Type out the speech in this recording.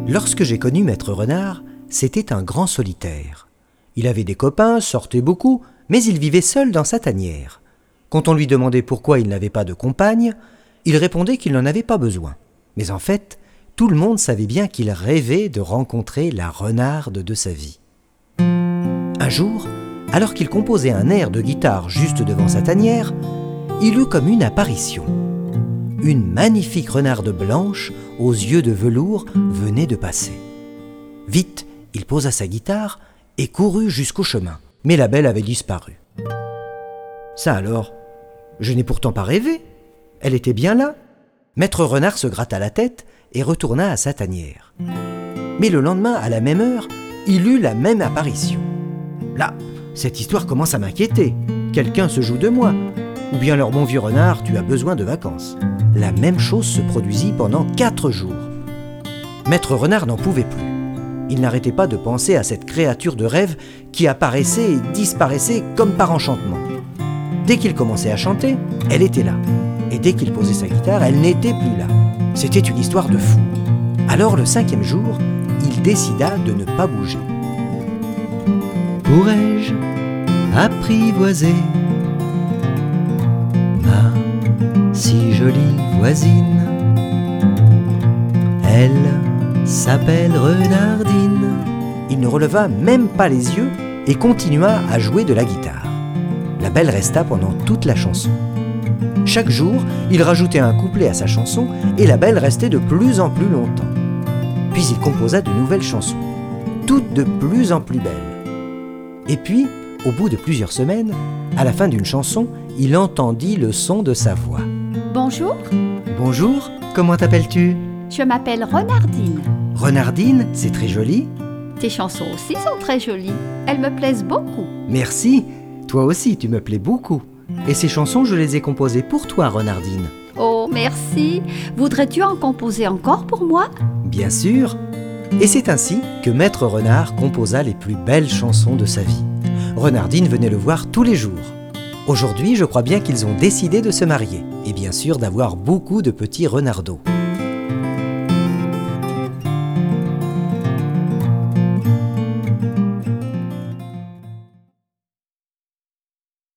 Lorsque j'ai connu Maître Renard, c'était un grand solitaire. Il avait des copains, sortait beaucoup, mais il vivait seul dans sa tanière. Quand on lui demandait pourquoi il n'avait pas de compagne, il répondait qu'il n'en avait pas besoin. Mais en fait, tout le monde savait bien qu'il rêvait de rencontrer la renarde de sa vie. Un jour, alors qu'il composait un air de guitare juste devant sa tanière, il eut comme une apparition. Une magnifique renarde blanche, aux yeux de velours, venait de passer. Vite, il posa sa guitare et courut jusqu'au chemin. Mais la belle avait disparu. Ça alors, je n'ai pourtant pas rêvé. Elle était bien là. Maître Renard se gratta la tête et retourna à sa tanière. Mais le lendemain, à la même heure, il eut la même apparition. Là, cette histoire commence à m'inquiéter. Quelqu'un se joue de moi. Ou bien leur bon vieux renard, tu as besoin de vacances. La même chose se produisit pendant 4 jours. Maître Renard n'en pouvait plus. Il n'arrêtait pas de penser à cette créature de rêve qui apparaissait et disparaissait comme par enchantement. Dès qu'il commençait à chanter, elle était là. Et dès qu'il posait sa guitare, elle n'était plus là. C'était une histoire de fou. Alors le 5e jour, il décida de ne pas bouger. Pourrais-je apprivoiser ma si jolie voisine? Elle s'appelle Renardine. Il ne releva même pas les yeux et continua à jouer de la guitare. La belle resta pendant toute la chanson. Chaque jour, il rajoutait un couplet à sa chanson et la belle restait de plus en plus longtemps. Puis il composa de nouvelles chansons, toutes de plus en plus belles. Et puis, au bout de plusieurs semaines, à la fin d'une chanson, il entendit le son de sa voix. Bonjour, Bonjour, comment t'appelles-tu? je m'appelle Renardine. Renardine, c'est très joli. Tes chansons aussi sont très jolies. Elles me plaisent beaucoup. Merci, toi aussi tu me plais beaucoup. Et ces chansons, je les ai composées pour toi, Renardine. Oh, merci. Voudrais-tu en composer encore pour moi? Bien sûr. Et c'est ainsi que Maître Renard composa les plus belles chansons de sa vie. Renardine venait le voir tous les jours. Aujourd'hui, je crois bien qu'ils ont décidé de se marier et bien sûr d'avoir beaucoup de petits renardeaux.